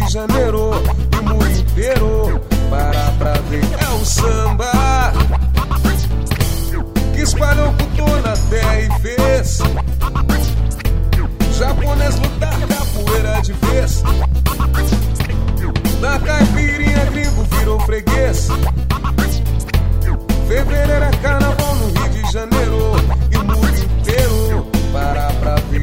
Janeiro e o mundo inteiro para pra ver. É o samba que espalhou por toda a terra e fez japonês lutar capoeira de vez. Da caipirinha gringo virou freguês. Fevereiro é carnaval no Rio de Janeiro e o mundo inteiro para pra ver.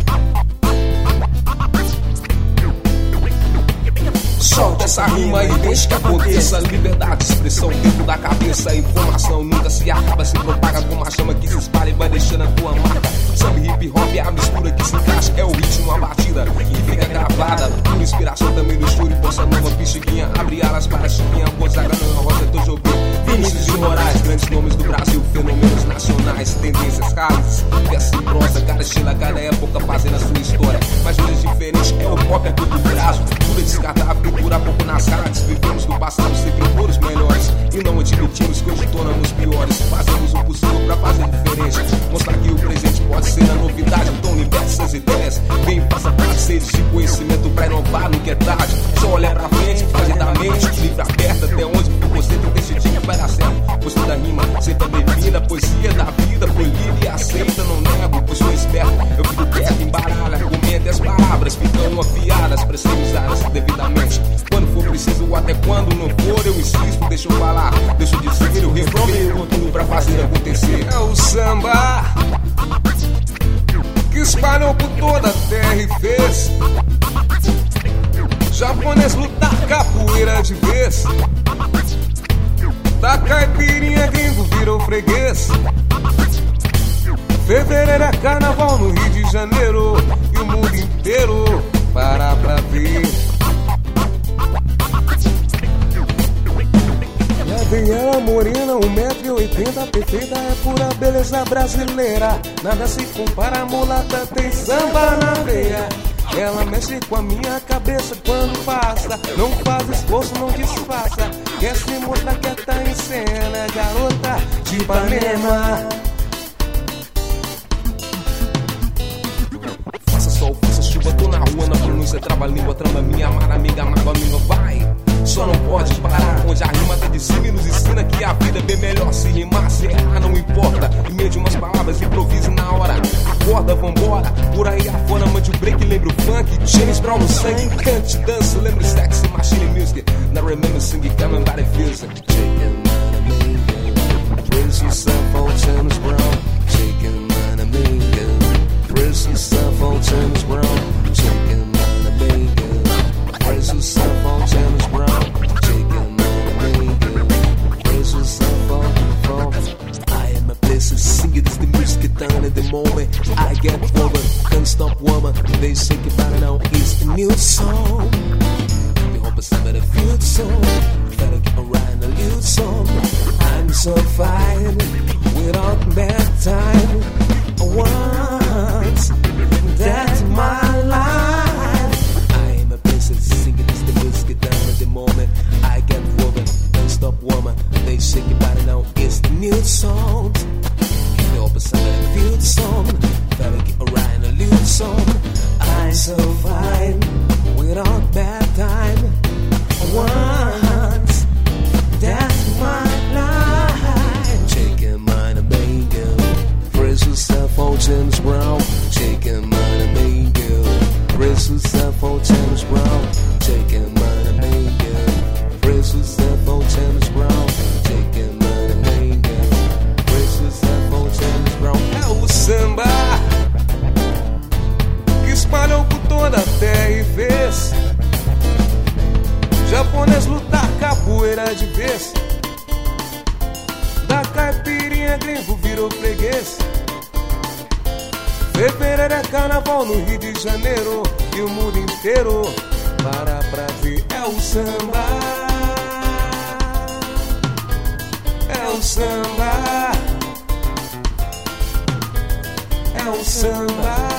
Solta essa rima e deixa que aconteça. Liberdade de expressão dentro da cabeça. Informação nunca se acaba, se propaga como a chama que se espalha e vai deixando a tua marca. Samba e hip hop é a mistura que se encaixa. É o ritmo, a batida que fica gravada. Por inspiração também do choro e bossa nova. Pichiguinha, abre alas para Chiquinha, Gonzaga, Nana Rosa, Tojobi, Vinícius de Moraes. Grandes nomes do Brasil, fenômenos nacionais. Tendências, raízes, verso e prosa. Cada estilo, cada época fazendo a sua história. Mas hoje é diferente, é o pop, é todo prazo. Tudo é descartável, cultura pouco nas rádios. Vivemos do passado sempre por os melhores e não admitimos que hoje tornamos piores. Fazemos o possível pra fazer diferente, mostrar que o presente pode ser a novidade. Então liberte essas ideias, vem e faça parte, seres de conhecimento pra inovar, nunca é tarde. Só olhar pra frente, fazer da mente livre aberta, até onde você tem decidir que vai dar certo. Você da rima, sempre bem-vinda, poesia da vida, foi livre e aceita, não nego, pois sou esperto. Eu fico perto, embaralho, argumento, as palavras ficam afiadas pra serem usadas devidamente. Quando for preciso, até quando não for, eu insisto, deixa eu falar, deixa eu dizer, eu refrão tudo pra fazer acontecer. É o samba que espalhou por toda a terra e fez japonês lutar capoeira de vez. Da caipirinha gringo virou freguês. Fevereiro é carnaval no Rio de Janeiro e o mundo inteiro para pra ver. Lá vem ela morena, 1,80 m, perfeita, é pura beleza brasileira. Nada se compara, a mulata tem samba na veia. Ela mexe com a minha cabeça quando passa. Não faz esforço, não disfarça. Quer se mostrar que tá em cena, garota de Ipanema. Faça sol, faça chuva, tô na rua, na pronúncia, trava a língua, trama minha amada amiga, mágoa língua, vai. Só não pode parar, onde a rima tá de cima e nos ensina que a vida é bem melhor se rimar, se errar não importa. Em meio de umas palavras, improvise na hora. Acorda, vambora, por aí afora, mande o break, lembra o funk. James Brown no sangue, cante, dança, lembra o sexy, machine music. Now remember singing, coming by the feels. Chicken money, praise yourself, oh James Brown. Chicken money, praise yourself, oh James Brown. Chicken money, praise yourself, oh James Brown. Chicken money, praise yourself, oh I am a place to sing it, it's the music done at the moment. I get forward, can't stop woman. They shake it by now, it's the new song. We hope it's not a good song. Better keep around a new song. I'm so fine, without bad time. I want that's my life. I am a place to sing it, it's the music done at the moment. I get forward, can't stop woman. They shake it by now, it's the new song. The opposite of a good song. Better get around a new song. I'm so fine, without bad time. Once, that's my life. Chicken money, main girl. Praise yourself, oh James Brown. Chicken money, main girl. Praise yourself, oh James Brown. Chicken money, main girl. Praise yourself, oh James Brown. Chicken money, main girl. Praise yourself, oh James Brown. É o samba que espalhou por toda a terra e fez japonês lutar capoeira de vez. Da caipirinha gringo virou freguês. Fevereiro é carnaval no Rio de Janeiro e o mundo inteiro para pra ver. É o samba, é o samba, é o samba.